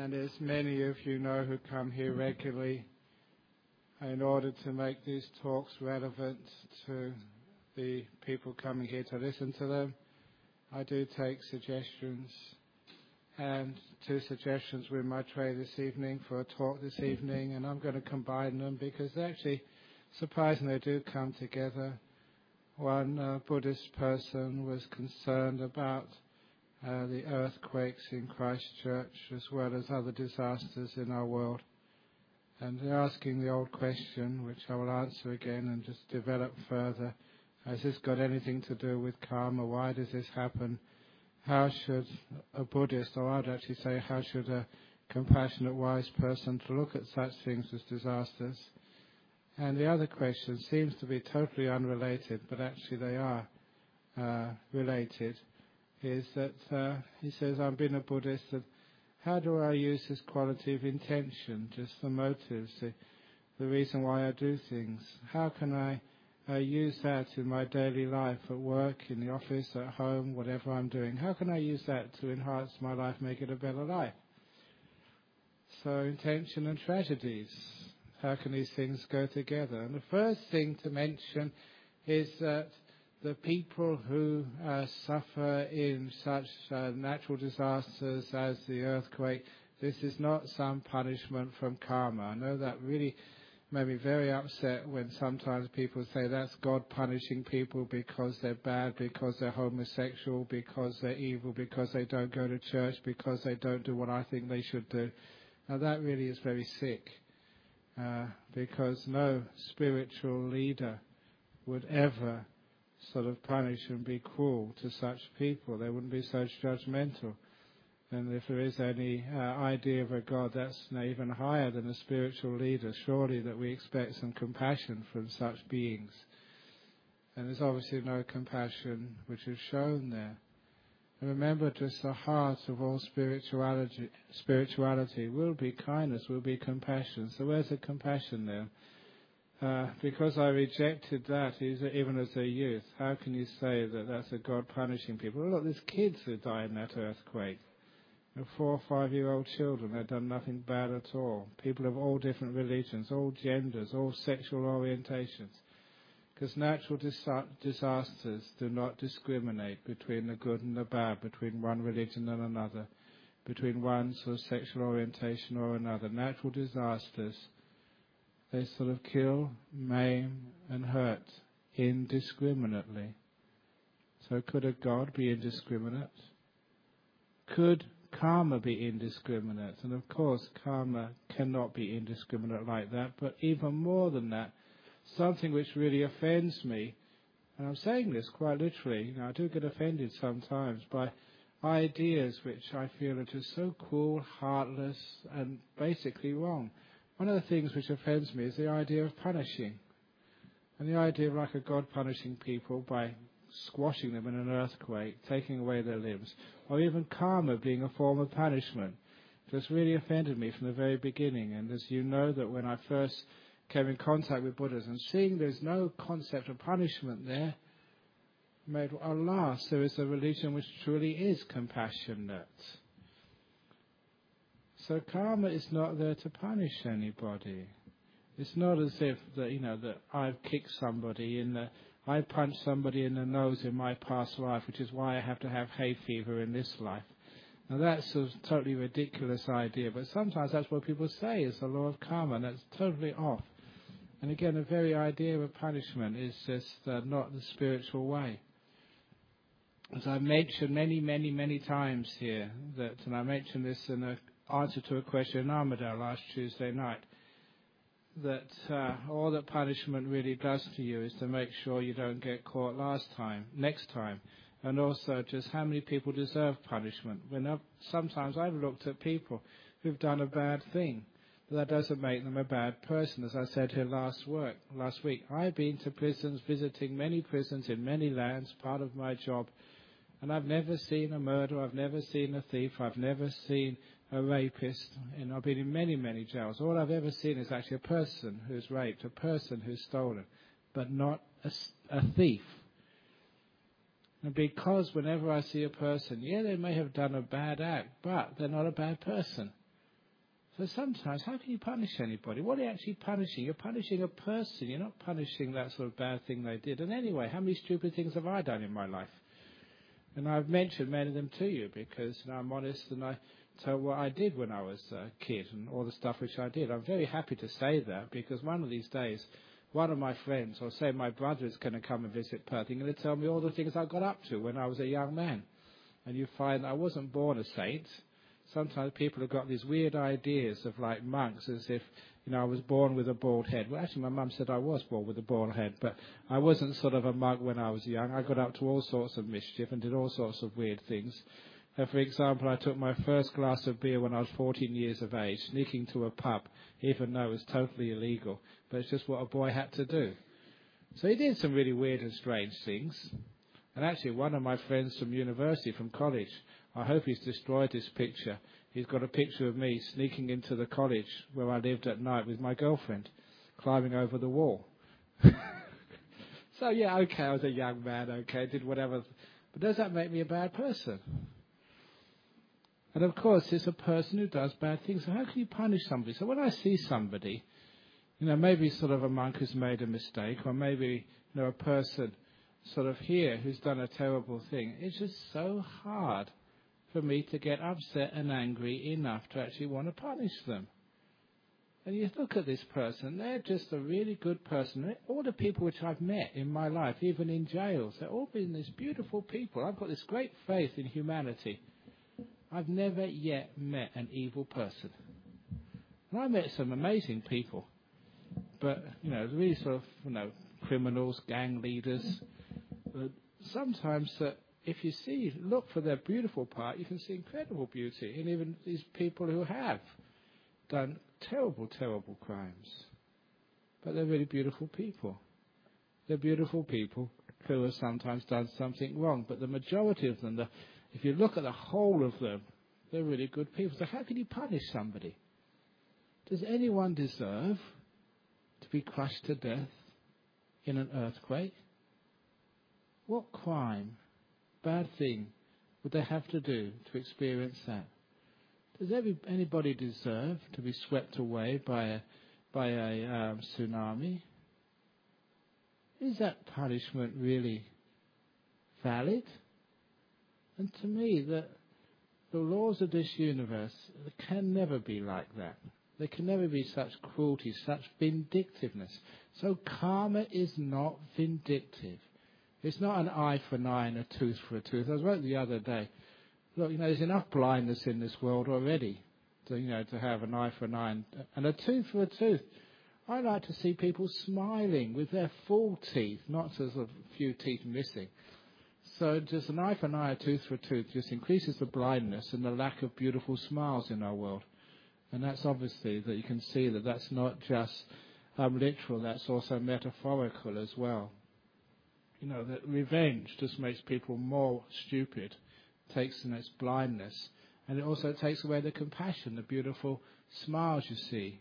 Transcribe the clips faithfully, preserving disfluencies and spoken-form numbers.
And as many of you know who come here regularly, in order to make these talks relevant to the people coming here to listen to them, I do take suggestions. And two suggestions were in my tray this evening for a talk this evening, and I'm going to combine them because they actually, surprisingly, do come together. One uh, Buddhist person was concerned about uh, the earthquakes in Christchurch as well as other disasters in our world. And they're asking the old question, which I will answer again and just develop further. Has this got anything to do with karma? Why does this happen? How should a Buddhist, or I'd actually say, how should a compassionate, wise person to look at such things as disasters? And the other question seems to be totally unrelated, but actually they are uh, related, is that uh, he says, I've been a Buddhist, and how do I use this quality of intention, just the motives, the, the reason why I do things? How can I uh, use that in my daily life, at work, in the office, at home, whatever I'm doing? How can I use that to enhance my life, make it a better life? So intention and tragedies. How can these things go together? And the first thing to mention is that the people who uh, suffer in such uh, natural disasters as the earthquake, this is not some punishment from karma. I know that really made me very upset when sometimes people say that's God punishing people because they're bad, because they're homosexual, because they're evil, because they don't go to church, because they don't do what I think they should do. Now that really is very sick. Uh, because no spiritual leader would ever sort of punish and be cruel to such people. They wouldn't be so judgmental. And if there is any uh, idea of a God that's even higher than a spiritual leader, surely that we expect some compassion from such beings. And there's obviously no compassion which is shown there. And remember, just the heart of all spirituality, spirituality will be kindness, will be compassion. So where's the compassion there? Uh, because I rejected that even as a youth, how can you say that that's a God punishing people? Well, look, there's kids who died in that earthquake. Four or five-year-old children, they've done nothing bad at all. People of all different religions, all genders, all sexual orientations. Because natural dis- disasters do not discriminate between the good and the bad, between one religion and another, between one sort of sexual orientation or another. Natural disasters, they sort of kill, maim, and hurt indiscriminately. So could a God be indiscriminate? Could karma be indiscriminate? And of course, karma cannot be indiscriminate like that, but even more than that, something which really offends me, and I'm saying this quite literally, you know, I do get offended sometimes by ideas which I feel are just so cruel, heartless, and basically wrong. One of the things which offends me is the idea of punishing, and the idea of like a God punishing people by squashing them in an earthquake, taking away their limbs, or even karma being a form of punishment. Just really offended me from the very beginning. And as you know, that when I first came in contact with Buddhism, seeing there's no concept of punishment there, made, alas, there is a religion which truly is compassionate. So karma is not there to punish anybody. It's not as if that, you know, that I've kicked somebody in the, I punched somebody in the nose in my past life, which is why I have to have hay fever in this life. Now that's a totally ridiculous idea, but sometimes that's what people say is the law of karma, and that's totally off. And again, the very idea of punishment is just uh, not the spiritual way. As I mentioned many, many, many times here, that, and I mentioned this in an answer to a question in Armadale last Tuesday night, that uh, all that punishment really does to you is to make sure you don't get caught last time, next time, and also just how many people deserve punishment. When I've, sometimes I've looked at people who've done a bad thing, but that doesn't make them a bad person. As I said here last work, last week, I've been to prisons, visiting many prisons in many lands, part of my job, and I've never seen a murderer, I've never seen a thief, I've never seen a rapist, and I've been in many, many jails. All I've ever seen is actually a person who's raped, a person who's stolen, but not a, a thief. And because whenever I see a person, yeah, they may have done a bad act, but they're not a bad person. So sometimes, how can you punish anybody? What are you actually punishing? You're punishing a person. You're not punishing that sort of bad thing they did. And anyway, how many stupid things have I done in my life? And I've mentioned many of them to you because you know, I'm honest and I tell what I did when I was a kid and all the stuff which I did. I'm very happy to say that because one of these days, one of my friends, or say my brother, is going to come and visit Perth. He's going to tell me all the things I got up to when I was a young man. And you find I wasn't born a saint. Sometimes people have got these weird ideas of like monks as if, you know, I was born with a bald head. Well, actually, my mum said I was born with a bald head, but I wasn't sort of a monk when I was young. I got up to all sorts of mischief and did all sorts of weird things. Uh, for example, I took my first glass of beer when I was fourteen years of age, sneaking to a pub, even though it was totally illegal. But it's just what a boy had to do. So he did some really weird and strange things. And actually, one of my friends from university, from college, I hope he's destroyed this picture. He's got a picture of me sneaking into the college where I lived at night with my girlfriend, climbing over the wall. So, yeah, okay, I was a young man, okay, did whatever. But does that make me a bad person? And, of course, it's a person who does bad things. So how can you punish somebody? So when I see somebody, you know, maybe sort of a monk who's made a mistake, or maybe, you know, a person sort of here who's done a terrible thing, it's just so hard for me to get upset and angry enough to actually want to punish them. And you look at this person, they're just a really good person. All the people which I've met in my life, even in jails, they've all been these beautiful people. I've got this great faith in humanity. I've never yet met an evil person. And I met some amazing people. But, you know, really sort of, you know, criminals, gang leaders. But sometimes uh, if you see, look for their beautiful part, you can see incredible beauty in even these people who have done terrible, terrible crimes. But they're really beautiful people. They're beautiful people who have sometimes done something wrong. But the majority of them, the, if you look at the whole of them, they're really good people. So how can you punish somebody? Does anyone deserve to be crushed to death in an earthquake? What crime, bad thing, would they have to do to experience that? Does every, anybody deserve to be swept away by a, by a um, tsunami? Is that punishment really valid? And to me, the, the laws of this universe can never be like that. There can never be such cruelty, such vindictiveness. So karma is not vindictive. It's not an eye for an eye and a tooth for a tooth. I wrote the other day, look, you know, there's enough blindness in this world already to, you know, to have an eye for an eye and, and a tooth for a tooth. I like to see people smiling with their full teeth, not just a few teeth missing. So just an eye for an eye, a tooth for a tooth just increases the blindness and the lack of beautiful smiles in our world. And that's obviously that you can see that that's not just um, literal, that's also metaphorical as well. You know, that revenge just makes people more stupid, takes in its blindness, and it also takes away the compassion, the beautiful smiles you see.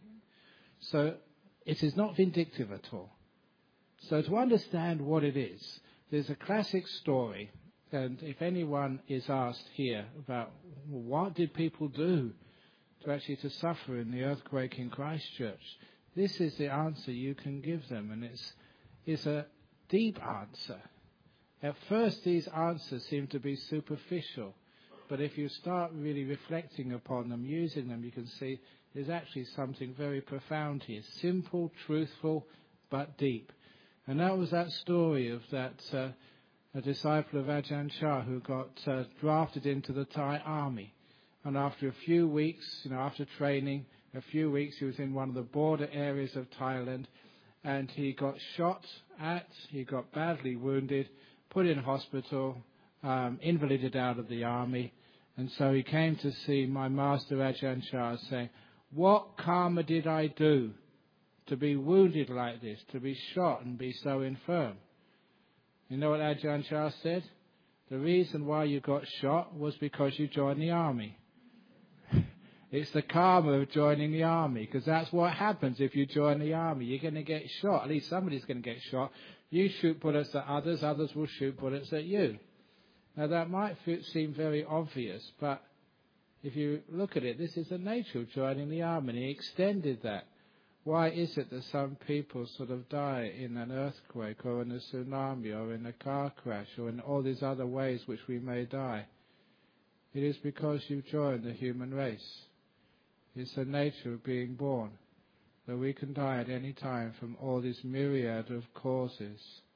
So it is not vindictive at all. So to understand what it is, there's a classic story, and if anyone is asked here about well, what did people do to actually to suffer in the earthquake in Christchurch, this is the answer you can give them, and it's, it's a deep answer. At first, these answers seem to be superficial, but if you start really reflecting upon them, using them, you can see there's actually something very profound here. Simple, truthful, but deep. And that was that story of that uh, a disciple of Ajahn Chah who got uh, drafted into the Thai army. And after a few weeks, you know, after training, a few weeks, he was in one of the border areas of Thailand, and he got shot at, he got badly wounded, put in hospital, um, invalided out of the army. And so he came to see my master Ajahn Chah saying, what karma did I do to be wounded like this, to be shot and be so infirm? You know what Ajahn Chah said? The reason why you got shot was because you joined the army. It's the karma of joining the army, because that's what happens if you join the army. You're going to get shot. At least somebody's going to get shot. You shoot bullets at others, others will shoot bullets at you. Now, that might seem very obvious, but if you look at it, this is the nature of joining the army, and he extended that. Why is it that some people sort of die in an earthquake or in a tsunami or in a car crash or in all these other ways which we may die? It is because you've joined the human race. It's the nature of being born, that we can die at any time from all this myriad of causes.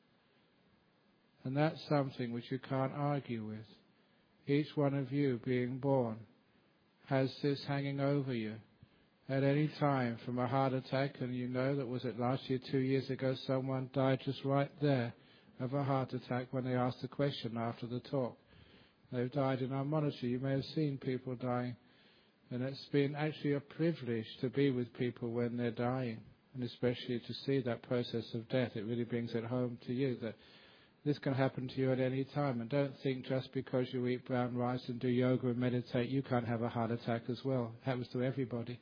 And that's something which you can't argue with. Each one of you being born has this hanging over you at any time from a heart attack, and you know that, was it last year, two years ago, someone died just right there of a heart attack when they asked the question after the talk. They've died in our monastery. You may have seen people dying, and it's been actually a privilege to be with people when they're dying, and especially to see that process of death. It really brings it home to you that this can happen to you at any time. And don't think just because you eat brown rice and do yoga and meditate, you can't have a heart attack as well. It happens to everybody.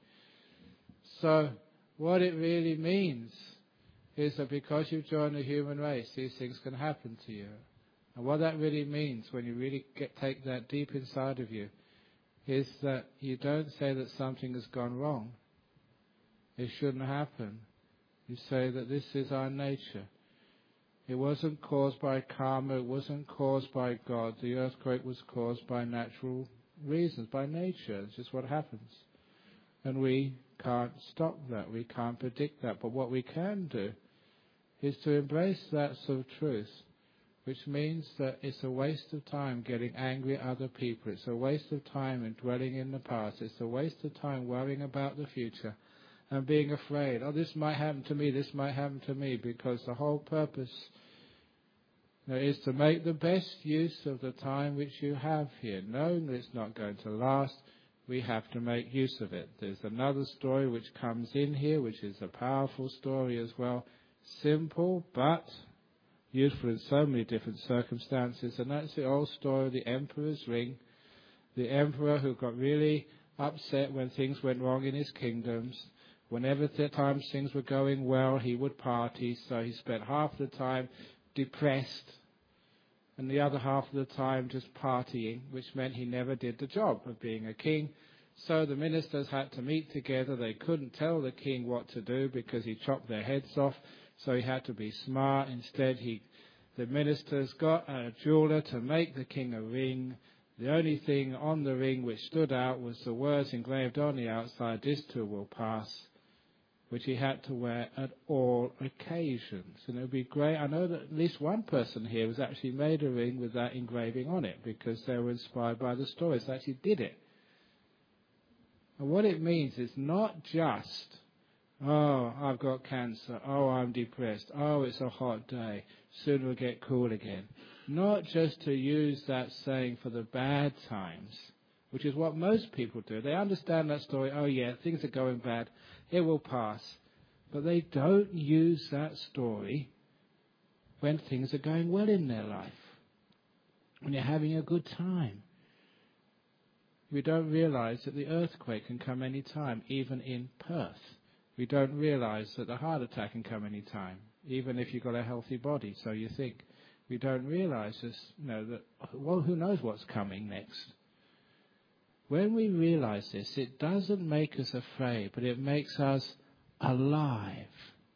So what it really means is that because you've joined the human race, these things can happen to you. And what that really means, when you really get, take that deep inside of you, is that you don't say that something has gone wrong. It shouldn't happen. You say that this is our nature. It wasn't caused by karma, it wasn't caused by God. The earthquake was caused by natural reasons, by nature. It's just what happens. And we can't stop that, we can't predict that. But what we can do is to embrace that sort of truth, which means that it's a waste of time getting angry at other people. It's a waste of time in dwelling in the past. It's a waste of time worrying about the future and being afraid, oh, this might happen to me, this might happen to me, because the whole purpose, you know, is to make the best use of the time which you have here. Knowing that it's not going to last, we have to make use of it. There's another story which comes in here, which is a powerful story as well. Simple, but useful in so many different circumstances, and that's the old story of the emperor's ring. The emperor who got really upset when things went wrong in his kingdoms. Whenever the times things were going well, he would party, so he spent half the time depressed and the other half of the time just partying, which meant he never did the job of being a king. So the ministers had to meet together. They couldn't tell the king what to do because he chopped their heads off, so he had to be smart. Instead, he, the ministers got a jeweler to make the king a ring. The only thing on the ring which stood out was the words engraved on the outside, "This too will pass," which he had to wear at all occasions. And it would be great. I know that at least one person here has actually made a ring with that engraving on it because they were inspired by the stories. They actually did it. And what it means is not just, oh, I've got cancer, oh, I'm depressed, oh, it's a hot day, soon it'll get cool again. Not just to use that saying for the bad times, which is what most people do. They understand that story, oh yeah, things are going bad, it will pass. But they don't use that story when things are going well in their life, when you're having a good time. We don't realize that the earthquake can come any time, even in Perth. We don't realize that the heart attack can come any time, even if you've got a healthy body, so you think. We don't realize this, you know, that, well, who knows what's coming next. When we realize this, it doesn't make us afraid, but it makes us alive.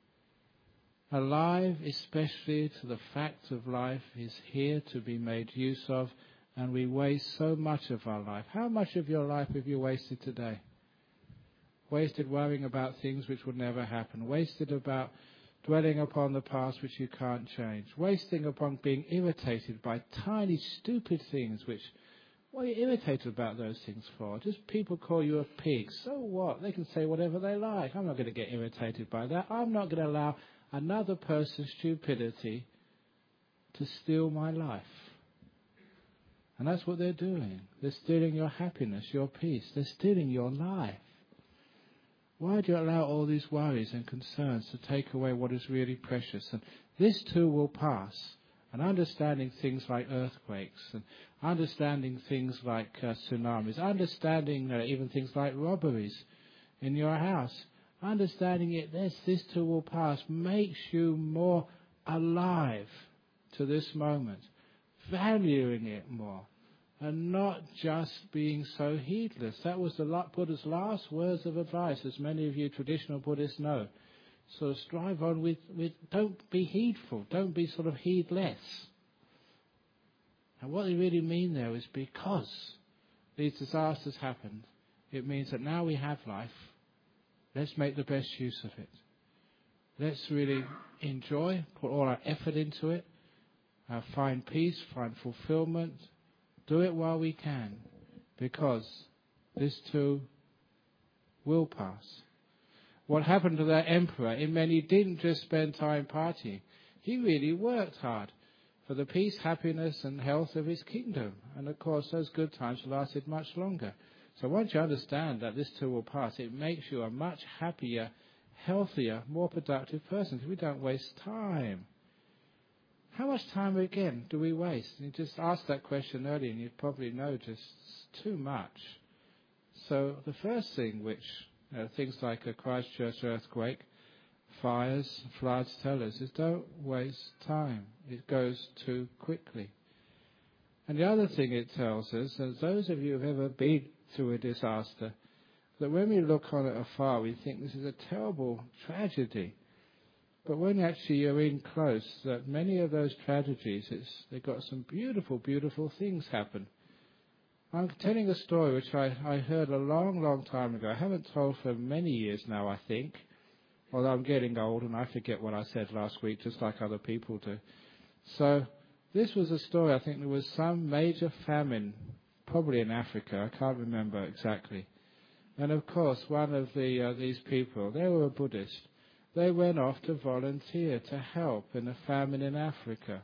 Alive, especially to the fact of life is here to be made use of, and we waste so much of our life. How much of your life have you wasted today? Wasted worrying about things which will never happen. Wasted about dwelling upon the past which you can't change. Wasting upon being irritated by tiny, stupid things which, what are you irritated about those things for? Just people call you a pig. So what? They can say whatever they like. I'm not going to get irritated by that. I'm not going to allow another person's stupidity to steal my life. And that's what they're doing. They're stealing your happiness, your peace. They're stealing your life. Why do you allow all these worries and concerns to take away what is really precious? And this too will pass. And understanding things like earthquakes, and understanding things like uh, tsunamis, understanding uh, even things like robberies in your house, understanding it, this, this too will pass, makes you more alive to this moment, valuing it more, and not just being so heedless. That was the Buddha's last words of advice, as many of you traditional Buddhists know. So strive on with, with don't be heedful, don't be sort of heedless. And what they really mean there is because these disasters happened, it means that now we have life, let's make the best use of it. Let's really enjoy, put all our effort into it, uh, find peace, find fulfillment, do it while we can, because this too will pass. What happened to that emperor, in meant he didn't just spend time partying. He really worked hard for the peace, happiness and health of his kingdom. And of course those good times lasted much longer. So once you understand that this too will pass, it makes you a much happier, healthier, more productive person, because we don't waste time. How much time again do we waste? You just asked that question earlier and you'd probably know just too much. So the first thing which you know, things like a Christchurch earthquake, fires, floods tell us is don't waste time. It goes too quickly. And the other thing it tells us, as those of you who have ever been through a disaster, that when we look on it afar, we think this is a terrible tragedy. But when actually you're in close, that many of those tragedies, it's, they've got some beautiful, beautiful things happen. I'm telling a story which I, I heard a long, long time ago. I haven't told for many years now, I think. Although I'm getting old and I forget what I said last week, just like other people do. So this was a story, I think there was some major famine, probably in Africa, I can't remember exactly. And of course, one of the uh, these people, they were a Buddhist. They went off to volunteer to help in a famine in Africa.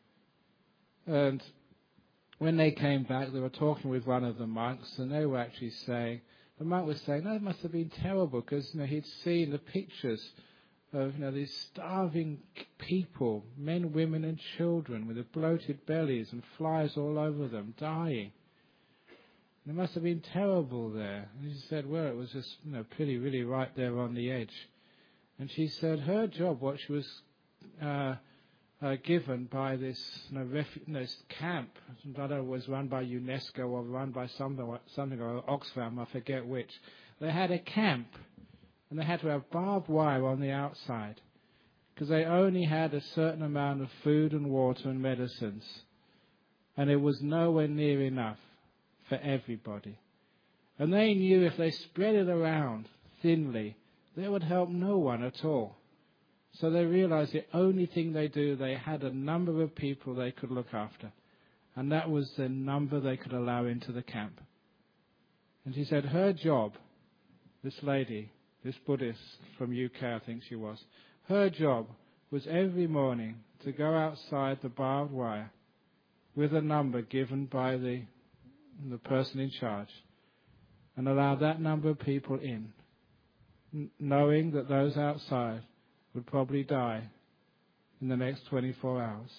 And when they came back, they were talking with one of the monks, and they were actually saying, the monk was saying, that must have been terrible, because you know, he'd seen the pictures of you know, these starving people, men, women and children with the bloated bellies and flies all over them, dying. And it must have been terrible there. And she said, well, it was just you know, pretty, really right there on the edge. And she said her job, what she was uh, uh, given by this, you know, refu- this camp, I don't know, it was run by UNESCO or run by something, something or Oxfam, I forget which. They had a camp, and they had to have barbed wire on the outside, because they only had a certain amount of food and water and medicines, and it was nowhere near enough for everybody. And they knew if they spread it around thinly, they would help no one at all. So they realized the only thing they do, they had a number of people they could look after. And that was the number they could allow into the camp. And she said her job, this lady, this Buddhist from U K, I think she was, her job was every morning to go outside the barbed wire with a number given by the, the person in charge and allow that number of people in, knowing that those outside would probably die in the next twenty-four hours.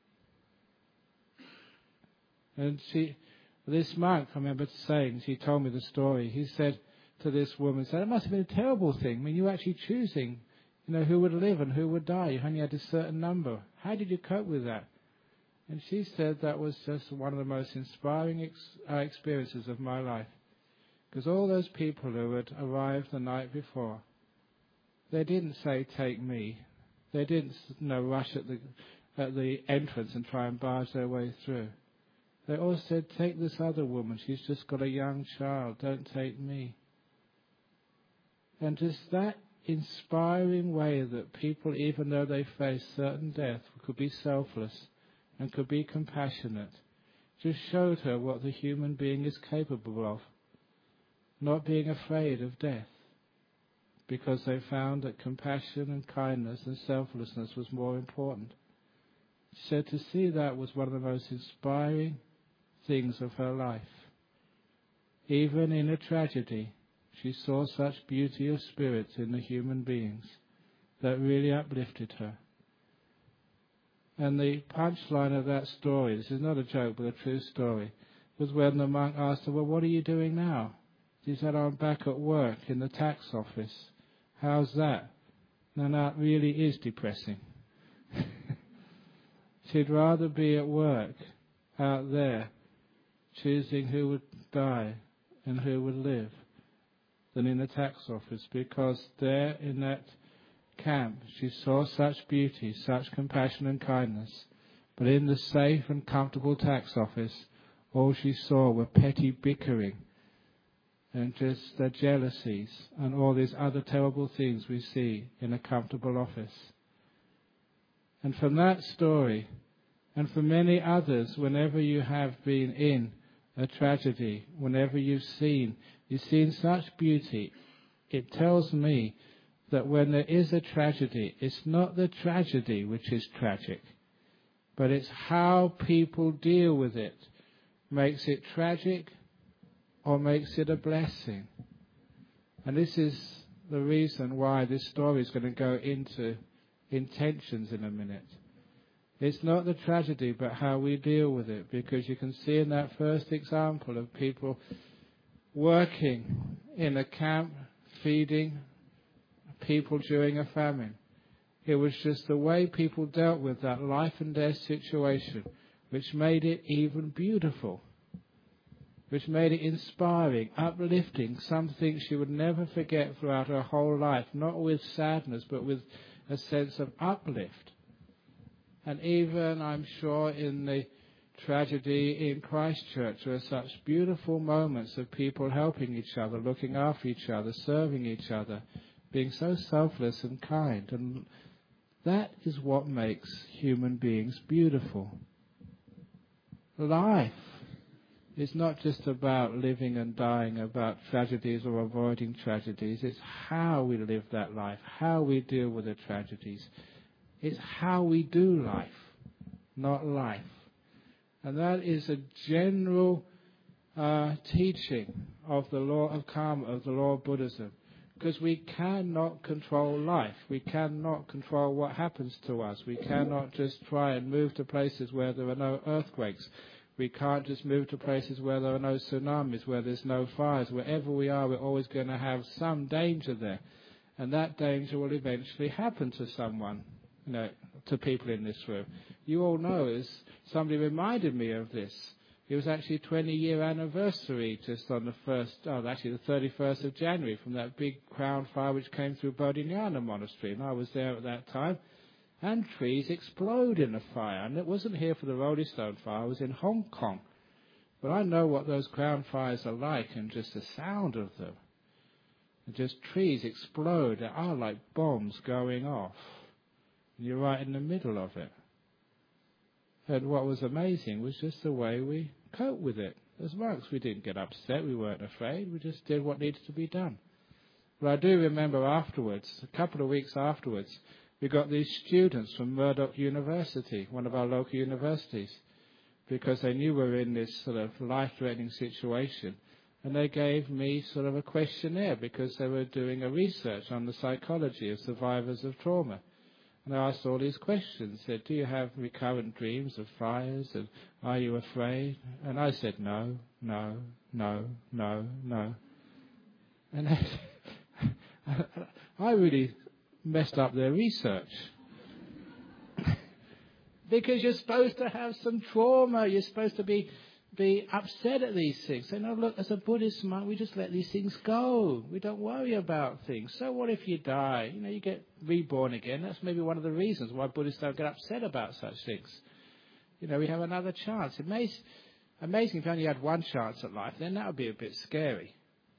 And she, this monk, I remember saying, she told me the story, he said to this woman, said, it must have been a terrible thing. I mean, you were actually choosing, you know, who would live and who would die. You only had a certain number. How did you cope with that? And she said that was just one of the most inspiring ex- uh, experiences of my life. Because all those people who had arrived the night before, they didn't say, take me. They didn't you know, rush at the, at the entrance and try and barge their way through. They all said, take this other woman. She's just got a young child. Don't take me. And just that inspiring way that people, even though they face certain death, could be selfless and could be compassionate, just showed her what the human being is capable of. Not being afraid of death, because they found that compassion and kindness and selflessness was more important. She said to see that was one of the most inspiring things of her life. Even in a tragedy, she saw such beauty of spirit in the human beings that really uplifted her. And the punchline of that story, this is not a joke but a true story, was when the monk asked her, well, what are you doing now? She said, I'm back at work in the tax office. How's that? Now that really is depressing. She'd rather be at work out there choosing who would die and who would live than in the tax office, because there in that camp she saw such beauty, such compassion and kindness. But in the safe and comfortable tax office, all she saw were petty bickering and just the jealousies and all these other terrible things we see in a comfortable office. And from that story, and for many others, whenever you have been in a tragedy, whenever you've seen, you've seen such beauty, it tells me that when there is a tragedy, it's not the tragedy which is tragic, but it's how people deal with it makes it tragic or makes it a blessing. And this is the reason why this story is going to go into intentions in a minute. It's not the tragedy, but how we deal with it, because you can see in that first example of people working in a camp, feeding people during a famine. It was just the way people dealt with that life and death situation which made it even beautiful, which made it inspiring, uplifting, something she would never forget throughout her whole life, not with sadness, but with a sense of uplift. And even, I'm sure, in the tragedy in Christchurch, there are such beautiful moments of people helping each other, looking after each other, serving each other, being so selfless and kind. And that is what makes human beings beautiful. Life is not just about living and dying, about tragedies or avoiding tragedies. It's how we live that life, how we deal with the tragedies. It's how we do life, not life. And that is a general uh, teaching of the law of karma, of the law of Buddhism. Because we cannot control life. We cannot control what happens to us. We cannot just try and move to places where there are no earthquakes. We can't just move to places where there are no tsunamis, where there's no fires. Wherever we are, we're always going to have some danger there. And that danger will eventually happen to someone, you know, to people in this room. You all know, as somebody reminded me of this, it was actually a twenty-year anniversary just on the first, oh, actually the thirty-first of January from that big crown fire which came through Bodhinyana Monastery. And I was there at that time. And trees explode in the fire. And it wasn't here for the Rolling Stone fire, it was in Hong Kong. But I know what those crown fires are like, and just the sound of them. And just trees explode. They are like bombs going off. And you're right in the middle of it. And what was amazing was just the way we coped with it. As monks, we didn't get upset, we weren't afraid, we just did what needed to be done. But I do remember afterwards, a couple of weeks afterwards, we got these students from Murdoch University, one of our local universities, because they knew we were in this sort of life-threatening situation. And they gave me sort of a questionnaire because they were doing a research on the psychology of survivors of trauma. And I asked all these questions. Said, do you have recurrent dreams of fires? And are you afraid? And I said, no, no, no, no, no. And I, I really messed up their research. Because you're supposed to have some trauma. You're supposed to be be upset at these things. Say, no, look, as a Buddhist monk, we just let these things go. We don't worry about things. So what if you die? You know, you get reborn again. That's maybe one of the reasons why Buddhists don't get upset about such things. You know, we have another chance. It may, amazing if you only had one chance at life, then that would be a bit scary.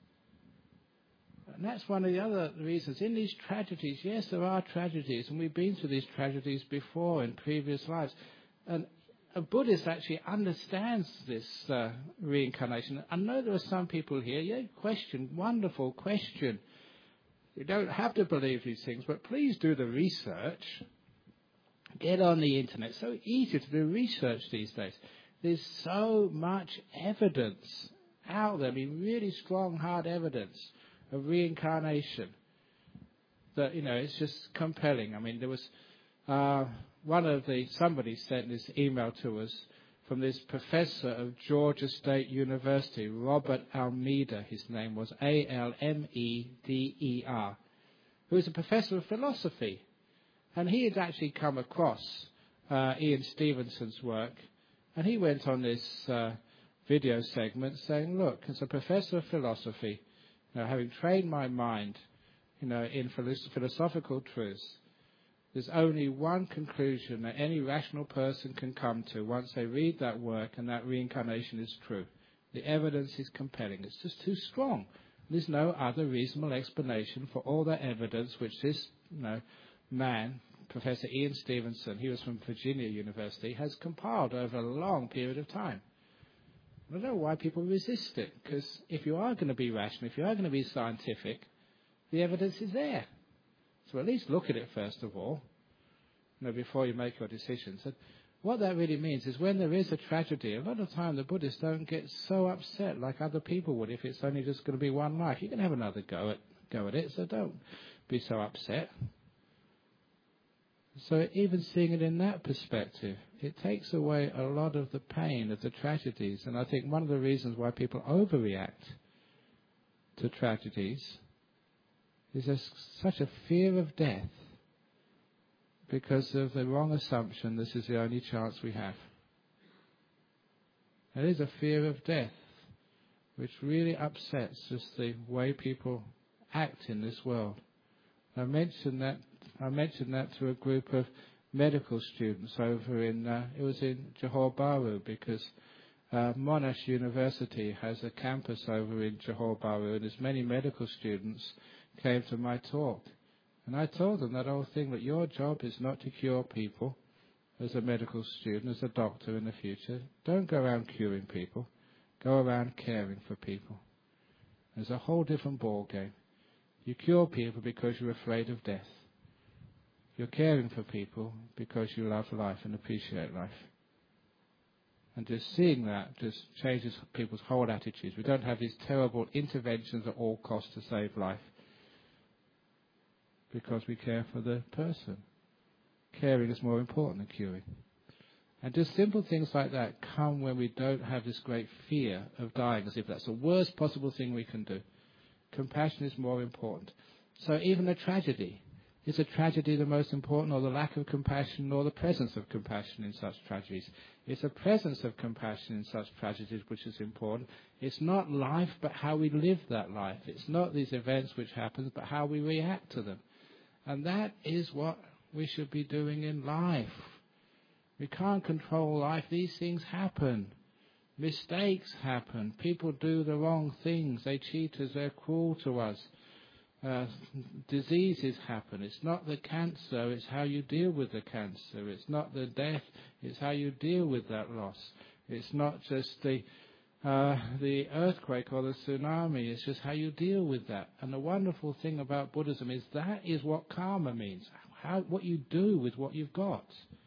And that's one of the other reasons. In these tragedies, yes, there are tragedies, and we've been through these tragedies before in previous lives. And a Buddhist actually understands this uh, reincarnation. I know there are some people here, yeah, question, wonderful question. You don't have to believe these things, but please do the research. Get on the internet. It's so easy to do research these days. There's so much evidence out there, I mean, really strong, hard evidence of reincarnation that, you know, it's just compelling. I mean, there was uh, one of the, somebody sent this email to us from this professor of Georgia State University, Robert Almeida, his name was, A L M E D E R, who was a professor of philosophy. And he had actually come across uh, Ian Stevenson's work, and he went on this uh, video segment saying, look, as a professor of philosophy, you know, having trained my mind, you know, in philosophical truths, there's only one conclusion that any rational person can come to once they read that work, and that reincarnation is true. The evidence is compelling. It's just too strong. There's no other reasonable explanation for all that evidence which this, you know, man, Professor Ian Stevenson, he was from Virginia University, has compiled over a long period of time. I don't know why people resist it, because if you are going to be rational, if you are going to be scientific, the evidence is there. So at least look at it first of all, you know, before you make your decisions. And what that really means is when there is a tragedy, a lot of time the Buddhists don't get so upset like other people would if it's only just going to be one life. You can have another go at, go at it, so don't be so upset. So even seeing it in that perspective, it takes away a lot of the pain of the tragedies. And I think one of the reasons why people overreact to tragedies is there's such a fear of death because of the wrong assumption this is the only chance we have. There is a fear of death which really upsets just the way people act in this world. I mentioned that I mentioned that to a group of medical students over in, uh, it was in Johor Bahru, because uh, Monash University has a campus over in Johor Bahru, and as many medical students came to my talk. And I told them that whole thing, that your job is not to cure people as a medical student, as a doctor in the future. Don't go around curing people. Go around caring for people. There's a whole different ball game. You cure people because you're afraid of death. You're caring for people because you love life and appreciate life. And just seeing that just changes people's whole attitudes. We don't have these terrible interventions at all costs to save life because we care for the person. Caring is more important than curing. And just simple things like that come when we don't have this great fear of dying, as if that's the worst possible thing we can do. Compassion is more important. So even a tragedy, is a tragedy the most important, or the lack of compassion, or the presence of compassion in such tragedies? It's the presence of compassion in such tragedies which is important. It's not life, but how we live that life. It's not these events which happen, but how we react to them. And that is what we should be doing in life. We can't control life. These things happen. Mistakes happen. People do the wrong things. They cheat us. They're cruel to us. Uh, diseases happen. It's not the cancer, it's how you deal with the cancer. It's not the death, it's how you deal with that loss. It's not just the uh, the earthquake or the tsunami, it's just how you deal with that. And the wonderful thing about Buddhism is that is what karma means, how, what you do with what you've got.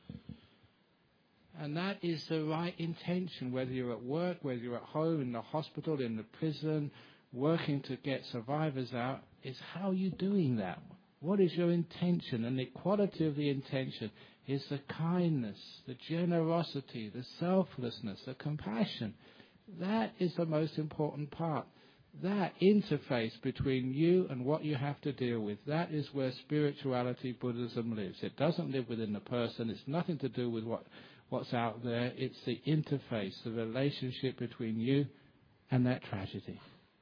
And that is the right intention, whether you're at work, whether you're at home, in the hospital, in the prison, working to get survivors out. Is how you're doing that. What is your intention? And the quality of the intention is the kindness, the generosity, the selflessness, the compassion. That is the most important part. That interface between you and what you have to deal with, that is where spirituality, Buddhism lives. It doesn't live within the person. It's nothing to do with what, what's out there. It's the interface, the relationship between you and that tragedy.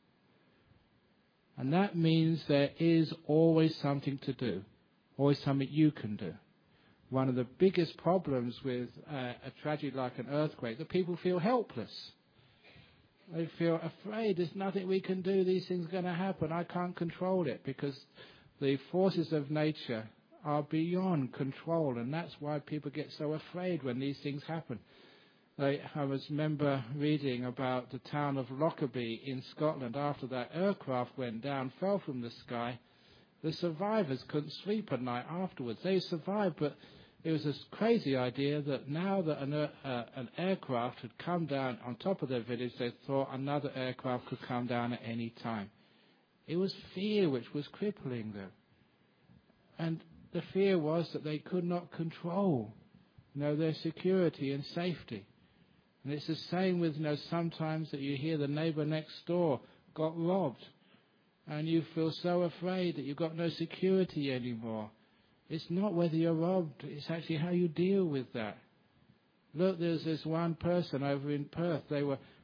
And that means there is always something to do, always something you can do. One of the biggest problems with uh, a tragedy like an earthquake, that people feel helpless. They feel afraid. There's nothing we can do. These things are going to happen. I can't control it, because the forces of nature are beyond control, and that's why people get so afraid when these things happen. I, I was remember reading about the town of Lockerbie in Scotland. After that aircraft went down, fell from the sky, the survivors couldn't sleep at night afterwards. They survived, but it was this crazy idea that now that an, uh, an aircraft had come down on top of their village, they thought another aircraft could come down at any time. It was fear which was crippling them. And the fear was that they could not control, you know, their security and safety. And it's the same with, you know, sometimes that you hear the neighbour next door got robbed, and you feel so afraid that you've got no security anymore. It's not whether you're robbed, it's actually how you deal with that. Look, there's this one person over in Perth. They were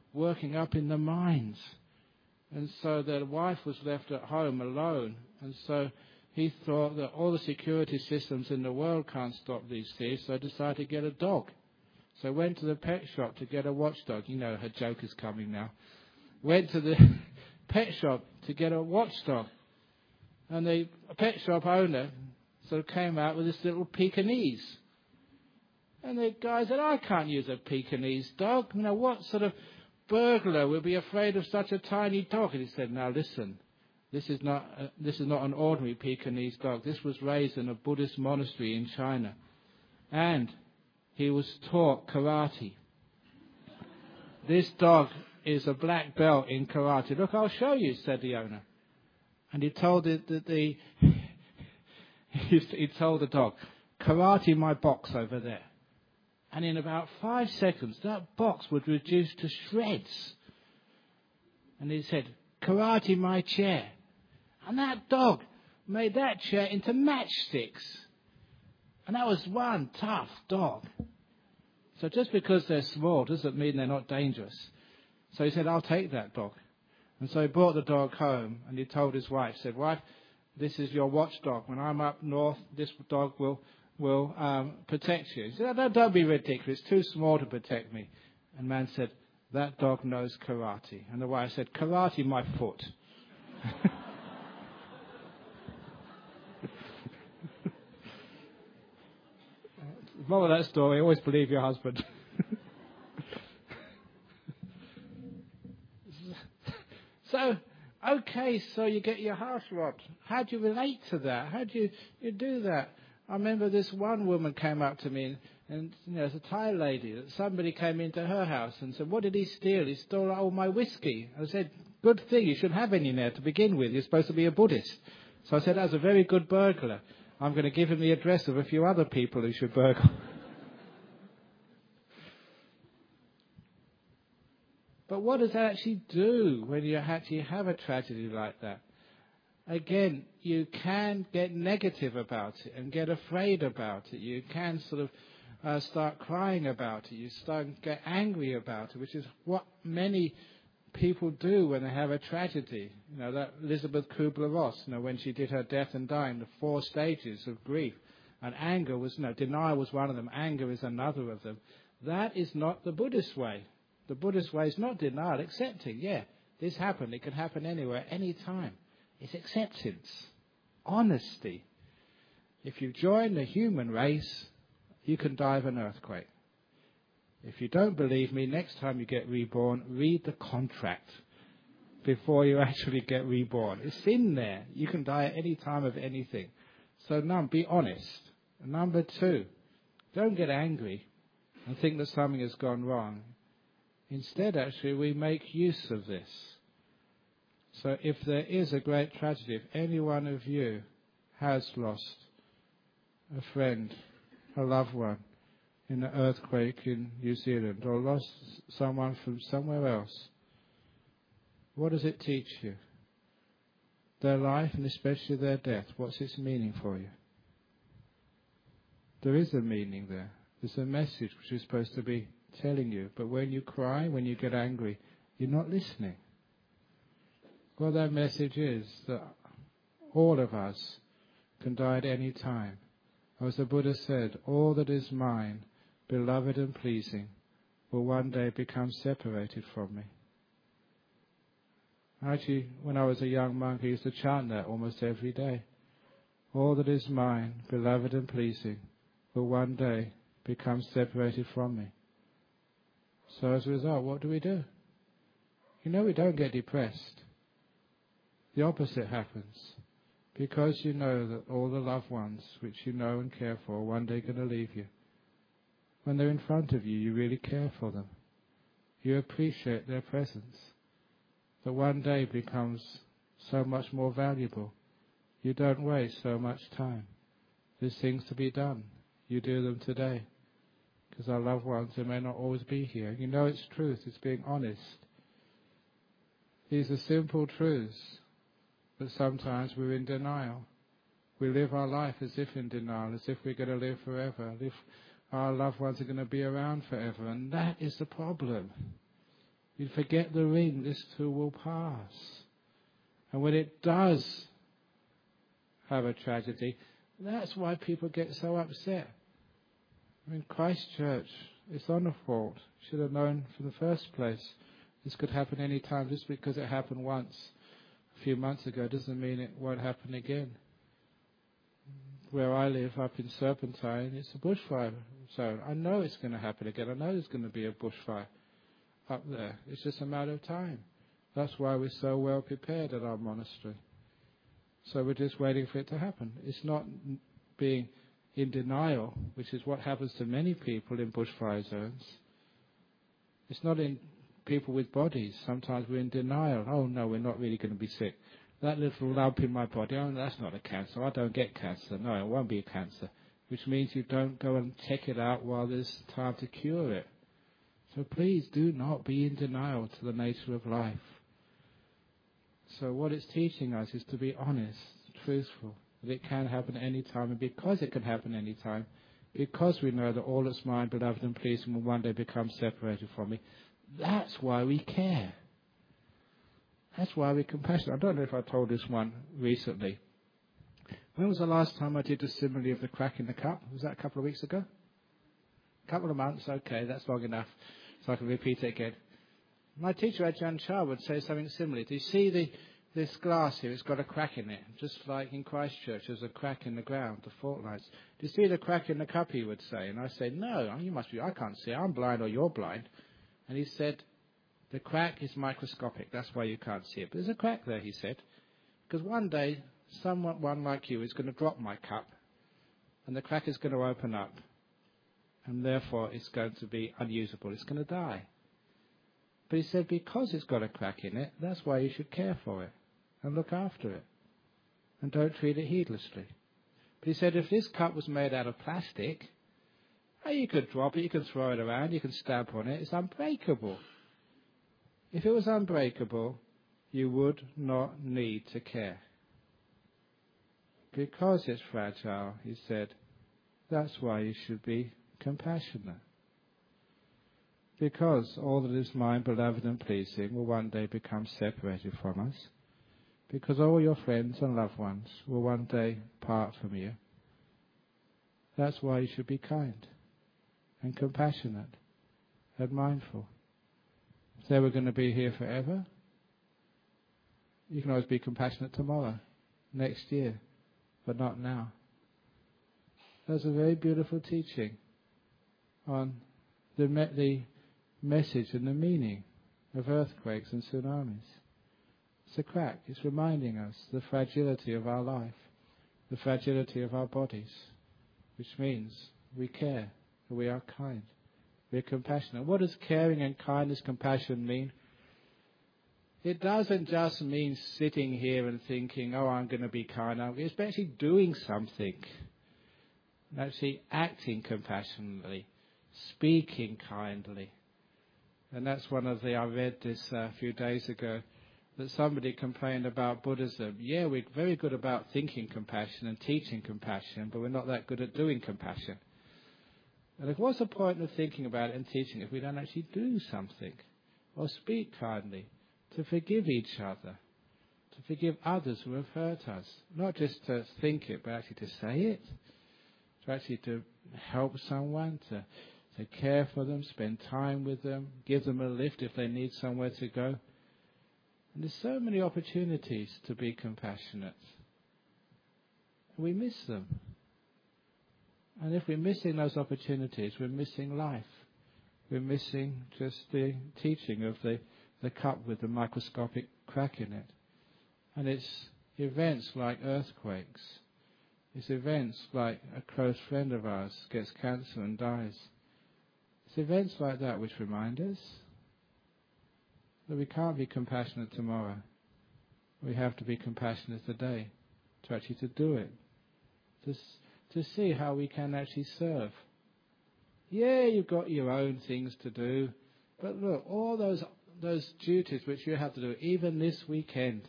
working up in the mines. And so the wife was left at home alone. And so he thought that all the security systems in the world can't stop these thieves, so he decided to get a dog. So he went to the pet shop to get a watchdog. You know, her joke is coming now. Went to the pet shop to get a watchdog. And the pet shop owner sort of came out with this little Pekingese. And the guy said, I can't use a Pekingese dog. You know, what sort of burglar would be afraid of such a tiny dog? And he said, now listen, this is not uh, this is not an ordinary Pekingese dog. This was raised in a Buddhist monastery in China. And he was taught karate. This dog is a black belt in karate. Look, I'll show you, said the owner. And he told it that the he told the dog, karate my box over there. And in about five seconds, that box would reduce to shreds. And he said, karate my chair. And that dog made that chair into matchsticks. And that was one tough dog. So just because they're small doesn't mean they're not dangerous. So he said, I'll take that dog. And so he brought the dog home, and he told his wife, said, wife, this is your watchdog. When I'm up north, this dog will will um, protect you. He said, don't, don't be ridiculous. It's too small to protect me. And man said, that dog knows karate. And the wife said, karate my foot. The moral of that story, always believe your husband. So, okay, so you get your house robbed. How do you relate to that? How do you, you do that? I remember this one woman came up to me, and, and you know, it's a Thai lady, that somebody came into her house and said, what did he steal? He stole all my whiskey. I said, good thing, you shouldn't have any there to begin with. You're supposed to be a Buddhist. So I said, that's a very good burglar. I'm going to give him the address of a few other people who should burgle. But what does that actually do when you actually have a tragedy like that? Again, you can get negative about it and get afraid about it. You can sort of uh, start crying about it. You start to get angry about it, which is what many people do when they have a tragedy. You know, that Elizabeth Kubler-Ross, you know, when she did her death and dying, the four stages of grief. And anger was, you know, denial was one of them. Anger is another of them. That is not the Buddhist way. The Buddhist way is not denial, accepting. Yeah, this happened. It can happen anywhere, any time. It's acceptance, honesty. If you join the human race, you can die of an earthquake. If you don't believe me, next time you get reborn, read the contract before you actually get reborn. It's in there. You can die at any time of anything. So, num, be honest. Number two, don't get angry and think that something has gone wrong. Instead, actually, we make use of this. So if there is a great tragedy, if any one of you has lost a friend, a loved one in an earthquake in New Zealand, or lost someone from somewhere else, what does it teach you? Their life, and especially their death, what's its meaning for you? There is a meaning there. There's a message which is supposed to be telling you. But when you cry, when you get angry, you're not listening. Well, that message is that all of us can die at any time. As the Buddha said, all that is mine, beloved and pleasing, will one day become separated from me. Actually, when I was a young monk, I used to chant that almost every day. All that is mine, beloved and pleasing, will one day become separated from me. So as a result, what do we do? You know, we don't get depressed. The opposite happens. Because you know that all the loved ones which you know and care for are one day going to leave you. When they're in front of you, you really care for them. You appreciate their presence. That one day becomes so much more valuable. You don't waste so much time. There's things to be done. You do them today. Because our loved ones, they may not always be here. You know it's truth. It's being honest. These are simple truths. But sometimes we're in denial. We live our life as if in denial, as if we're going to live forever, as if our loved ones are going to be around forever. And that is the problem. You forget the ring, this too will pass. And when it does have a tragedy, that's why people get so upset. I mean, Christchurch, it's on the fault. Should have known from the first place. This could happen any time. Just because it happened once a few months ago doesn't mean it won't happen again. Where I live, up in Serpentine, it's a bushfire zone. I know it's going to happen again. I know there's going to be a bushfire up there. It's just a matter of time. That's why we're so well prepared at our monastery. So we're just waiting for it to happen. It's not being in denial, which is what happens to many people in bushfire zones. It's not in people with bodies. Sometimes we're in denial. Oh no, we're not really going to be sick. That little lump in my body, oh, that's not a cancer. I don't get cancer. No, it won't be a cancer. Which means you don't go and check it out while there's time to cure it. So please do not be in denial to the nature of life. So what it's teaching us is to be honest, truthful, that it can happen any time. And because it can happen any time, because we know that all that's mine, beloved and pleasing, will one day become separated from me, that's why we care. That's why we're compassionate. I don't know if I told this one recently. When was the last time I did the simile of the crack in the cup? Was that a couple of weeks ago? A couple of months? Okay, that's long enough. So I can repeat it again. My teacher, Ajahn Chah, would say something similar. Do you see the, this glass here? It's got a crack in it. Just like in Christchurch, there's a crack in the ground, the fault lines. Do you see the crack in the cup, he would say? And I say, no, you must be, I can't see. I'm blind or you're blind. And he said, the crack is microscopic. That's why you can't see it. But there's a crack there, he said. Because one day, someone one like you is going to drop my cup. And the crack is going to open up. And therefore, it's going to be unusable. It's going to die. But he said, because it's got a crack in it, that's why you should care for it. And look after it. And don't treat it heedlessly. But he said, if this cup was made out of plastic, oh, you could drop it, you can throw it around, you can stamp on it. It's unbreakable. If it was unbreakable, you would not need to care. Because it's fragile, he said, that's why you should be compassionate. Because all that is mine, beloved and pleasing, will one day become separated from us. Because all your friends and loved ones will one day part from you. That's why you should be kind and compassionate and mindful. If they were going to be here forever, you can always be compassionate tomorrow, next year, but not now. That's a very beautiful teaching on the, me- the message and the meaning of earthquakes and tsunamis. It's a crack. It's reminding us the fragility of our life, the fragility of our bodies, which means we care and we are kind. We're compassionate. What does caring and kindness, compassion mean? It doesn't just mean sitting here and thinking, oh, I'm going to be kind. It's actually doing something. Actually acting compassionately, speaking kindly. And that's one of the, I read this uh, a few days ago, that somebody complained about Buddhism. Yeah, we're very good about thinking compassion and teaching compassion, but we're not that good at doing compassion. And what's the point of thinking about it and teaching if we don't actually do something? Or speak kindly, to forgive each other, to forgive others who have hurt us. Not just to think it, but actually to say it, to actually to help someone, to, to care for them, spend time with them, give them a lift if they need somewhere to go. And there's so many opportunities to be compassionate. And we miss them. And if we're missing those opportunities, we're missing life. We're missing just the teaching of the, the cup with the microscopic crack in it. And it's events like earthquakes. It's events like a close friend of ours gets cancer and dies. It's events like that which remind us that we can't be compassionate tomorrow. We have to be compassionate today, to actually to do it, to to see how we can actually serve. Yeah, you've got your own things to do, but look, all those those duties which you have to do, even this weekend,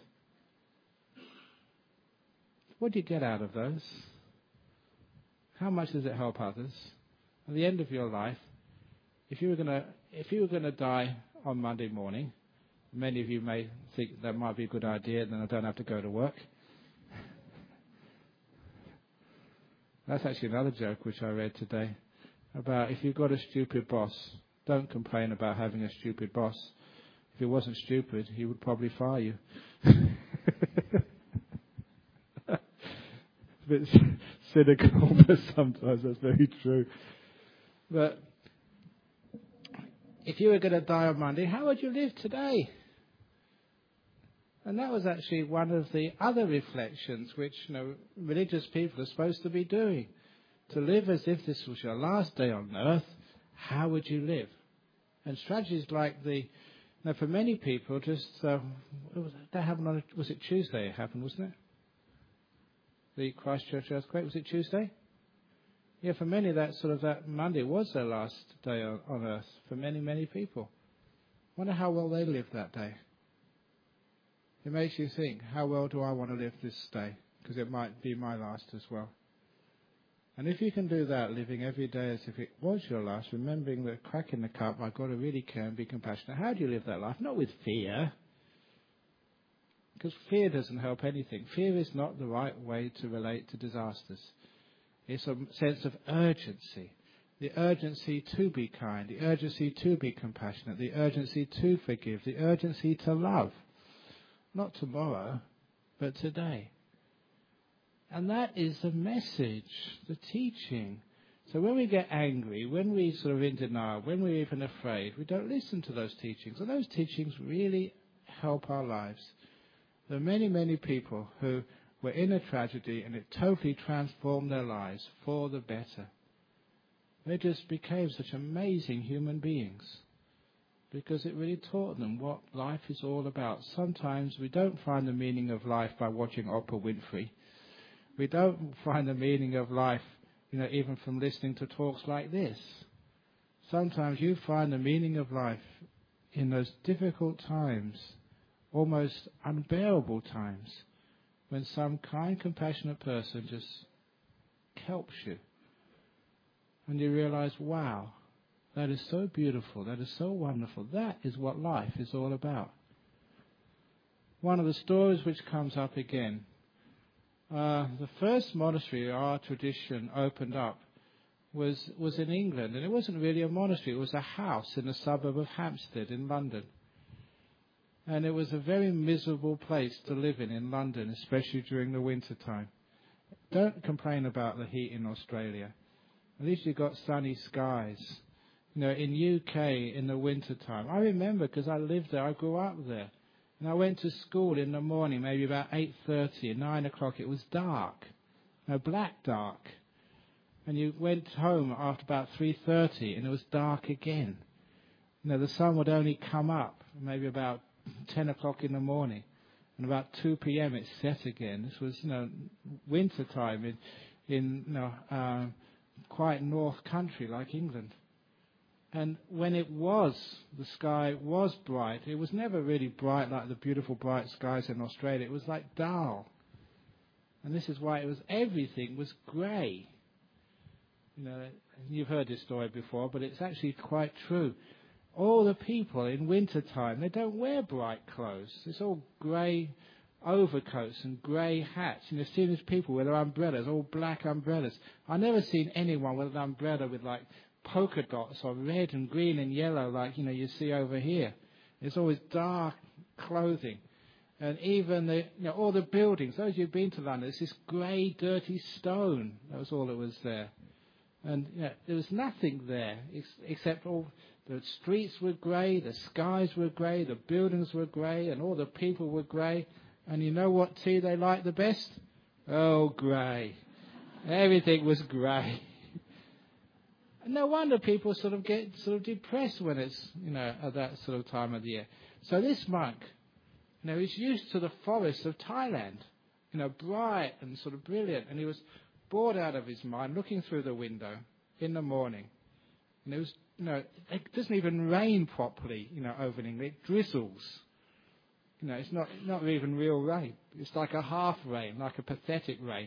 what do you get out of those? How much does it help others? At the end of your life, if you were gonna if you were gonna die on Monday morning. Many of you may think that might be a good idea, then I don't have to go to work. That's actually another joke which I read today about if you've got a stupid boss, don't complain about having a stupid boss. If he wasn't stupid, he would probably fire you. A bit cynical, but sometimes that's very true. But if you were going to die on Monday, how would you live today? And that was actually one of the other reflections which, you know, religious people are supposed to be doing. To live as if this was your last day on earth, how would you live? And strategies like the, now for many people, just, uh, that happened on, was it Tuesday it happened, wasn't it? The Christchurch earthquake, was it Tuesday? Yeah, for many that sort of, that Monday was their last day on, on earth, for many, many people. Wonder how well they lived that day. It makes you think, how well do I want to live this day? Because it might be my last as well. And if you can do that, living every day as if it was your last, remembering the crack in the cup, I've got to really care and be compassionate. How do you live that life? Not with fear. Because fear doesn't help anything. Fear is not the right way to relate to disasters. It's a sense of urgency. The urgency to be kind. The urgency to be compassionate. The urgency to forgive. The urgency to love. Not tomorrow, but today. And that is the message, the teaching. So when we get angry, when we sort of in denial, when we're even afraid, we don't listen to those teachings. And those teachings really help our lives. There are many, many people who were in a tragedy and it totally transformed their lives for the better. They just became such amazing human beings. Because it really taught them what life is all about. Sometimes we don't find the meaning of life by watching Oprah Winfrey. We don't find the meaning of life, you know, even from listening to talks like this. Sometimes you find the meaning of life in those difficult times, almost unbearable times, when some kind, compassionate person just helps you. And you realize, wow, that is so beautiful. That is so wonderful. That is what life is all about. One of the stories which comes up again, uh, the first monastery our tradition opened up was, was in England. And it wasn't really a monastery. It was a house in the suburb of Hampstead in London. And it was a very miserable place to live in in London, especially during the winter time. Don't complain about the heat in Australia. At least you've got sunny skies. You know, in U K in the winter time, I remember because I lived there, I grew up there. And I went to school in the morning, maybe about eight thirty, nine o'clock, it was dark. No, black dark. And you went home after about three thirty and it was dark again. You know, the sun would only come up maybe about ten o'clock in the morning. And about two p.m. it set again. This was, you know, winter time in, in you know, uh, quite north country like England. And when it was, the sky was bright, it was never really bright like the beautiful bright skies in Australia. It was like dull. And this is why it was, everything was grey. You know, you've heard this story before, but it's actually quite true. All the people in winter time, they don't wear bright clothes. It's all grey overcoats and grey hats. And you've seen these people with their umbrellas, all black umbrellas. I've never seen anyone with an umbrella with like polka dots or red and green and yellow like, you know, you see over here. It's always dark clothing. And even the, you know, all the buildings, those who've been to London, it's this grey, dirty stone. That was all that was there. And you know, there was nothing there ex- except all the streets were grey, the skies were grey, the buildings were grey, and all the people were grey. And you know what tea they liked the best? Oh, grey. Everything was grey. No wonder people sort of get sort of depressed when it's, you know, at that sort of time of the year. So this monk, you know, he's used to the forests of Thailand, you know, bright and sort of brilliant. And he was bored out of his mind looking through the window in the morning. And it was, you know, it doesn't even rain properly, you know, over in England. It drizzles. You know, it's not, not even real rain. It's like a half rain, like a pathetic rain.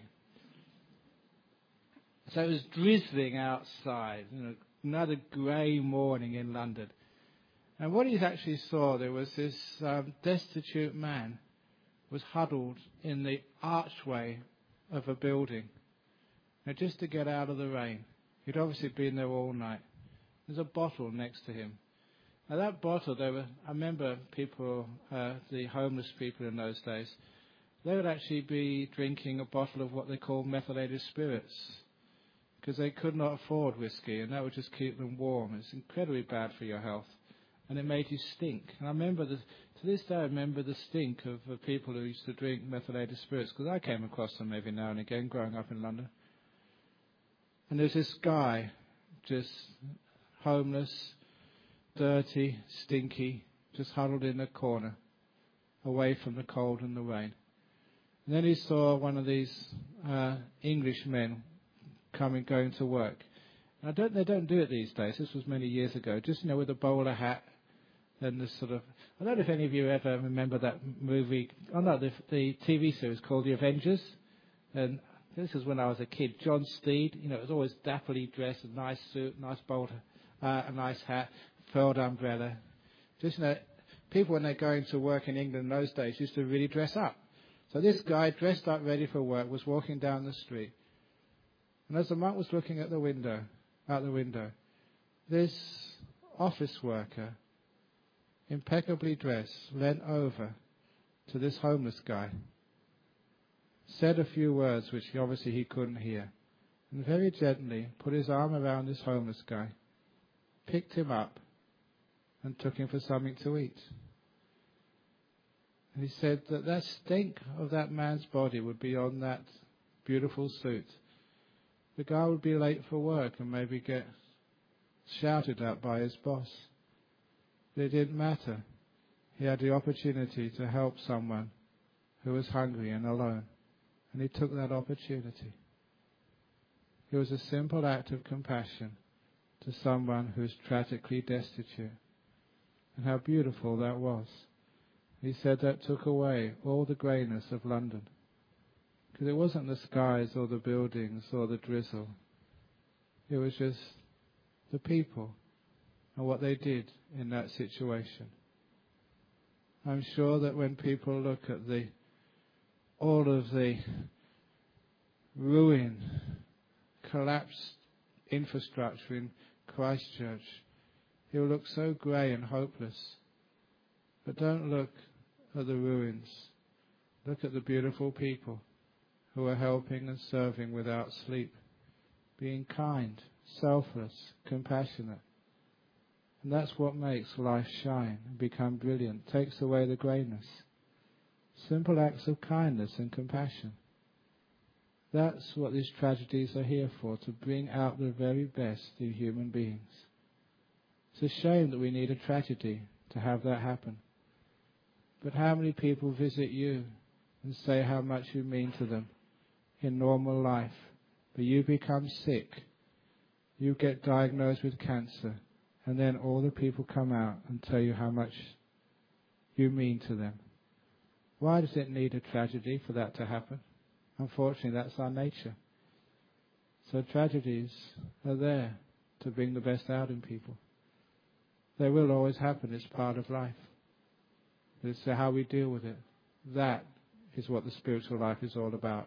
So it was drizzling outside, you know, another grey morning in London. And what he actually saw, there was this um, destitute man was huddled in the archway of a building, now just to get out of the rain. He'd obviously been there all night. There's a bottle next to him. Now that bottle, they were, I remember people, uh, the homeless people in those days, they would actually be drinking a bottle of what they call methylated spirits because they could not afford whiskey, and that would just keep them warm. It's incredibly bad for your health, and it made you stink. And I remember, the, to this day, I remember the stink of uh, people who used to drink methylated spirits because I came across them every now and again growing up in London. And there's this guy, just homeless, dirty, stinky, just huddled in a corner, away from the cold and the rain. And then he saw one of these uh, English men coming, going to work. And I don't, they don't do it these days. This was many years ago. Just, you know, with a bowler hat and this sort of. I don't know if any of you ever remember that movie. Oh no, the, the T V series called The Avengers. And this is when I was a kid. John Steed, you know, was always dapperly dressed, a nice suit, nice bowler, uh, a nice hat, furled umbrella. Just, you know, people when they're going to work in England in those days used to really dress up. So this guy, dressed up, ready for work, was walking down the street. And as the monk was looking at the window, out the window, this office worker, impeccably dressed, leant over to this homeless guy, said a few words which he, obviously he couldn't hear, and very gently put his arm around this homeless guy, picked him up, and took him for something to eat. And he said that that stink of that man's body would be on that beautiful suit. The guy would be late for work and maybe get shouted at by his boss. But it didn't matter. He had the opportunity to help someone who was hungry and alone. And he took that opportunity. It was a simple act of compassion to someone who was tragically destitute. And how beautiful that was. He said that took away all the greyness of London. Because it wasn't the skies or the buildings or the drizzle. It was just the people and what they did in that situation. I'm sure that when people look at the all of the ruin, collapsed infrastructure in Christchurch, it will look so grey and hopeless. But don't look at the ruins. Look at the beautiful people who are helping and serving without sleep, being kind, selfless, compassionate. And that's what makes life shine and become brilliant, takes away the greyness. Simple acts of kindness and compassion. That's what these tragedies are here for, to bring out the very best in human beings. It's a shame that we need a tragedy to have that happen. But how many people visit you and say how much you mean to them in normal life, but you become sick, you get diagnosed with cancer, and then all the people come out and tell you how much you mean to them. Why does it need a tragedy for that to happen? Unfortunately, that's our nature. So tragedies are there to bring the best out in people. They will always happen. It's part of life. It's how we deal with it. That is what the spiritual life is all about.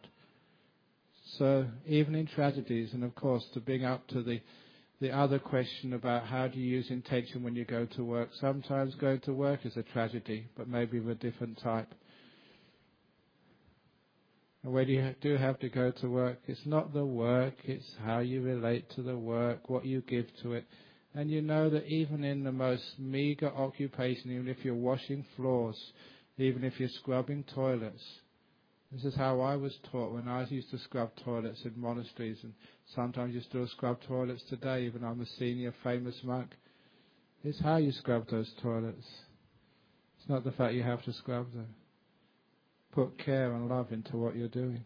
So even in tragedies, and of course to bring up to the, the other question about how do you use intention when you go to work. Sometimes going to work is a tragedy, but maybe of a different type. And when you do have to go to work, it's not the work, it's how you relate to the work, what you give to it. And you know that even in the most meagre occupation, even if you're washing floors, even if you're scrubbing toilets, this is how I was taught when I used to scrub toilets in monasteries, and sometimes you still scrub toilets today, even I'm a senior famous monk. It's how you scrub those toilets. It's not the fact you have to scrub them. Put care and love into what you're doing.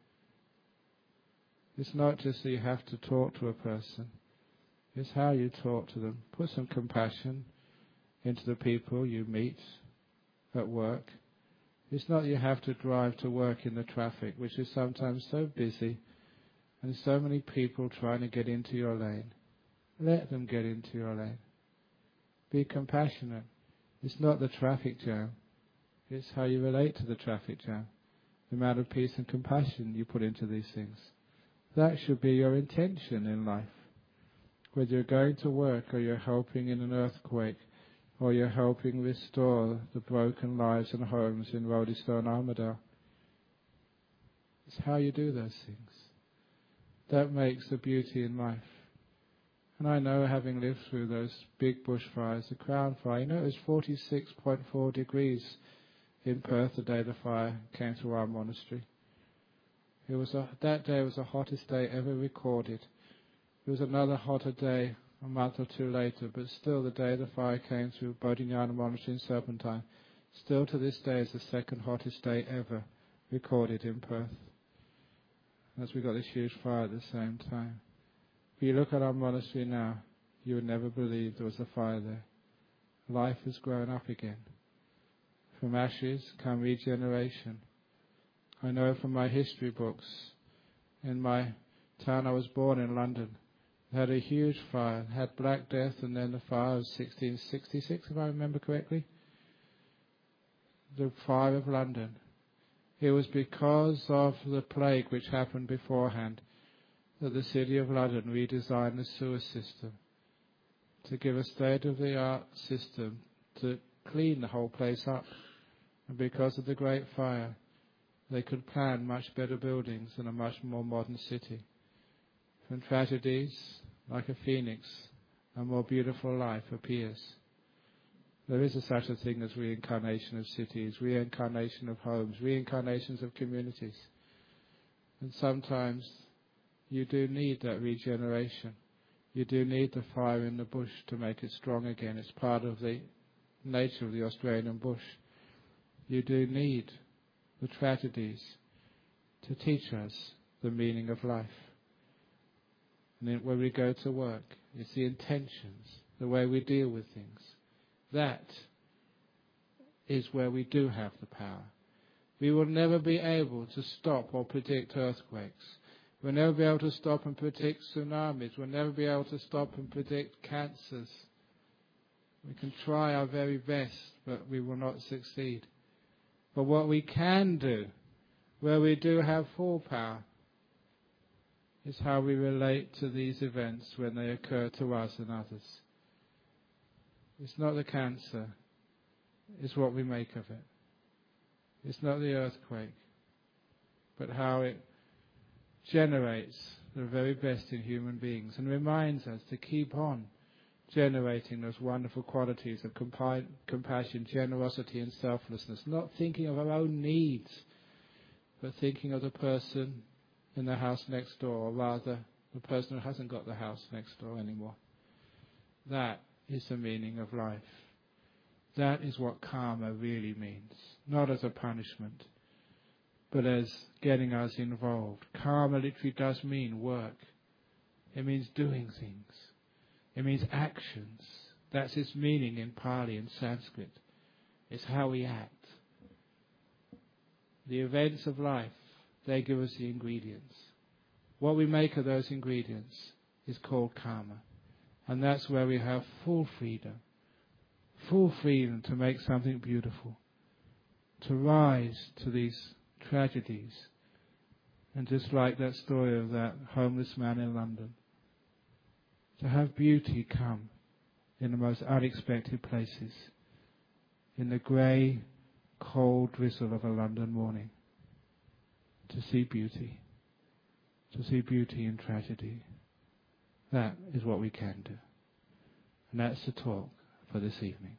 It's not just that you have to talk to a person. It's how you talk to them. Put some compassion into the people you meet at work. It's not you have to drive to work in the traffic, which is sometimes so busy, and so many people trying to get into your lane. Let them get into your lane. Be compassionate. It's not the traffic jam. It's how you relate to the traffic jam. The amount of peace and compassion you put into these things. That should be your intention in life. Whether you're going to work or you're helping in an earthquake or you're helping restore the broken lives and homes in Roadystone, Armidale. It's how you do those things. That makes the beauty in life. And I know, having lived through those big bushfires, the Crown Fire, you know, it was forty-six point four degrees in Perth the day the fire came to our monastery. It was a, that day was the hottest day ever recorded. There was another hotter day a month or two later, but still the day the fire came through Bodhinyana Monastery in Serpentine, still to this day is the second hottest day ever recorded in Perth. As we got this huge fire at the same time. If you look at our monastery now, you would never believe there was a fire there. Life has grown up again. From ashes come regeneration. I know from my history books, in my town I was born in London, had a huge fire, had Black Death and then the fire of sixteen sixty-six, if I remember correctly. The fire of London. It was because of the plague which happened beforehand that the City of London redesigned the sewer system to give a state-of-the-art system to clean the whole place up. And because of the Great Fire, they could plan much better buildings and a much more modern city. From tragedies, like a phoenix, a more beautiful life appears. There is a such a thing as reincarnation of cities, reincarnation of homes, reincarnations of communities. And sometimes you do need that regeneration. You do need the fire in the bush to make it strong again. It's part of the nature of the Australian bush. You do need the tragedies to teach us the meaning of life. And then when we go to work, it's the intentions, the way we deal with things. That is where we do have the power. We will never be able to stop or predict earthquakes. We'll never be able to stop and predict tsunamis. We'll never be able to stop and predict cancers. We can try our very best, but we will not succeed. But what we can do, where we do have full power, is how we relate to these events when they occur to us and others. It's not the cancer, it's what we make of it. It's not the earthquake, but how it generates the very best in human beings and reminds us to keep on generating those wonderful qualities of compi- compassion, generosity and selflessness, not thinking of our own needs, but thinking of the person in the house next door, or rather the person who hasn't got the house next door anymore. That is the meaning of life. That is what karma really means, not as a punishment, but as getting us involved. Karma literally does mean work. It means doing things. It means actions. That's its meaning in Pali and Sanskrit. It's how we act. The events of life, they give us the ingredients. What we make of those ingredients is called karma. And that's where we have full freedom. Full freedom to make something beautiful. To rise to these tragedies. And just like that story of that homeless man in London, to have beauty come in the most unexpected places, in the grey, cold drizzle of a London morning, to see beauty, to see beauty in tragedy. That is what we can do. And that's the talk for this evening.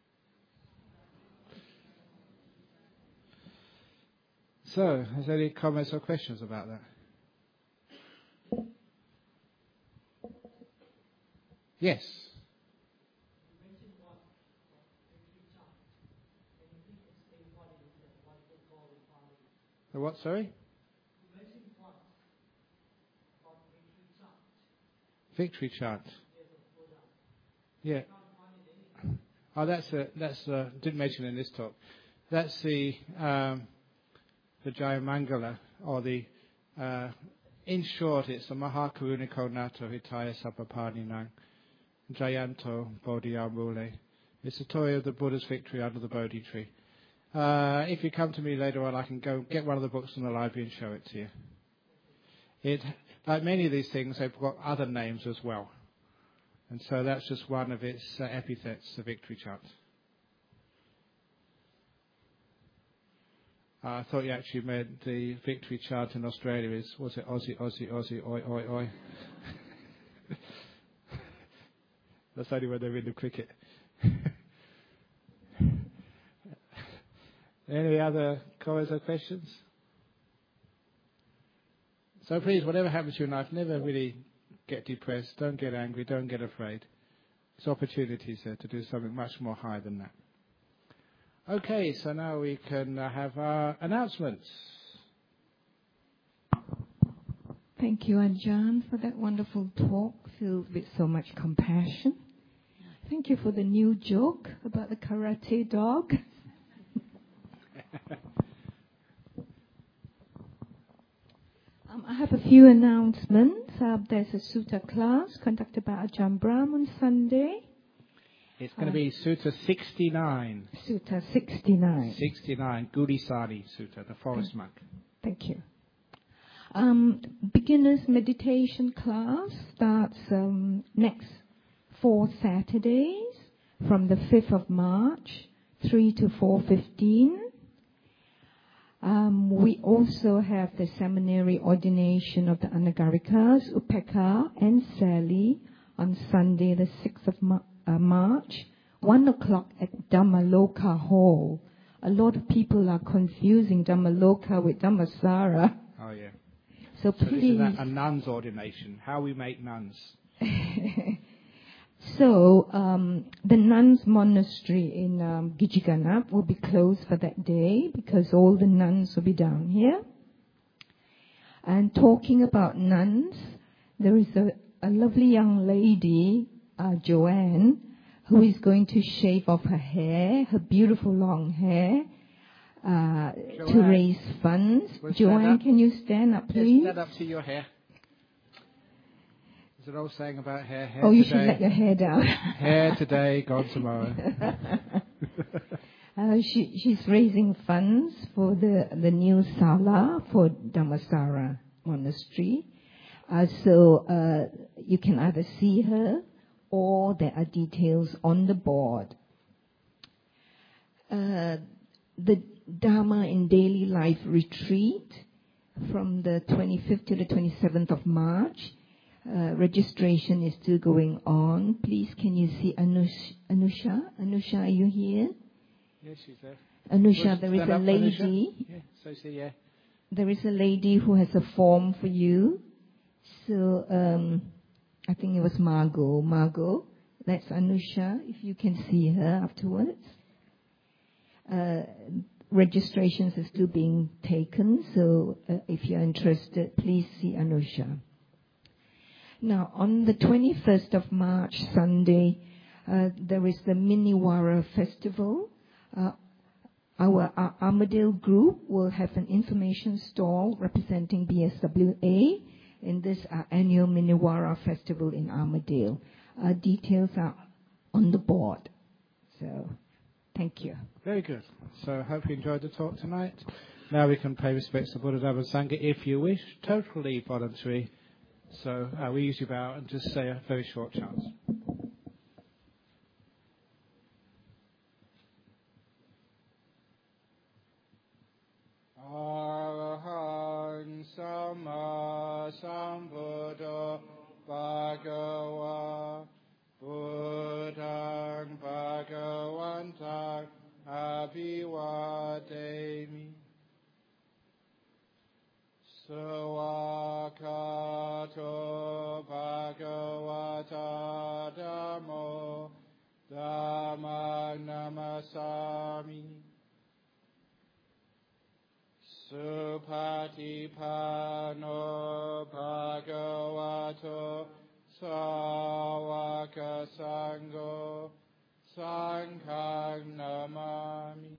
So, has there any comments or questions about that? Yes. The what, sorry? Victory chant. Yeah. Oh, that's a, that's a, didn't mention in this talk. That's the um, the Jayamangala, or the uh, in short, it's the Mahakaruniko Nato Hitaya Sapapaninang. Jayanto Bodhiyamule. It's the story of the Buddha's victory under the Bodhi tree. Uh, if you come to me later on, I can go get one of the books from the library and show it to you. It, like many of these things, they've got other names as well. And so that's just one of its uh, epithets, the victory chant. Uh, I thought you actually meant the victory chant in Australia is, was it Aussie, Aussie, Aussie, oi, oi, oi? That's only when they're in the cricket. Any other comments or questions? So please, whatever happens to you in life, never really get depressed. Don't get angry. Don't get afraid. There's opportunities there to do something much more high than that. Okay, so now we can uh, have our announcements. Thank you, Ajahn, for that wonderful talk filled with so much compassion. Thank you for the new joke about the karate dog. um, I have a few announcements. Uh, there's a Sutta class conducted by Ajahn Brahm on Sunday. It's going to be Sutta sixty-nine. Sutta sixty-nine. sixty-nine, Gudisari Sutta, the forest monk. Thank you. Um, beginner's meditation class starts um, next four Saturdays from the fifth of March, three to four fifteen. Um, we also have the seminary ordination of the Anagarikas, Upeka and Sally on Sunday, the sixth of Ma- uh, March, one o'clock at Dhammaloka Hall. A lot of people are confusing Dhammaloka with Dhammasara. Oh, yeah. So, so please. This is a, a nun's ordination, how we make nuns. So, um, the nuns' monastery in um, Gijiganap will be closed for that day because all the nuns will be down here. And talking about nuns, there is a, a lovely young lady, uh, Joanne, who is going to shave off her hair, her beautiful long hair, uh, to raise funds. We'll Joanne, can you stand up, please? Yes, stand up to your hair. There's an old saying about hair. hair oh, you today. should let your hair down. Hair today, gone tomorrow. uh, she, she's raising funds for the, the new Sala for Dhammasara Monastery. Uh, so uh, you can either see her or there are details on the board. Uh, the Dharma in Daily Life retreat from the twenty-fifth to the twenty-seventh of March. Uh, registration is still going on. Please, can you see Anush, Anusha? Anusha, are you here? Yes, she's there. Anusha, there is a lady. Yeah, so see, yeah. There is a lady who has a form for you. So, um, I think it was Margot. Margot, that's Anusha, if you can see her afterwards. Uh, registrations are still being taken, so uh, if you're interested, please see Anusha. Now, on the twenty-first of March, Sunday, uh, there is the Miniwara Festival. Uh, our, our Armadale group will have an information stall representing B S W A in this uh, annual Miniwara Festival in Armadale. Uh, details are on the board. So, thank you. Very good. So, I hope you enjoyed the talk tonight. Now we can pay respects to Buddha Dhamma Sangha if you wish, totally voluntary. So uh, we usually bow and just say a very short chant. Arahant Sama Sambuddho Bhagava Buddhang Bhagavantang Abhivademi Sawakato Bhagavata Dhammo Dhammang Namasami Supatipano Bhagavato Sawaka Sangho Sanghang Namami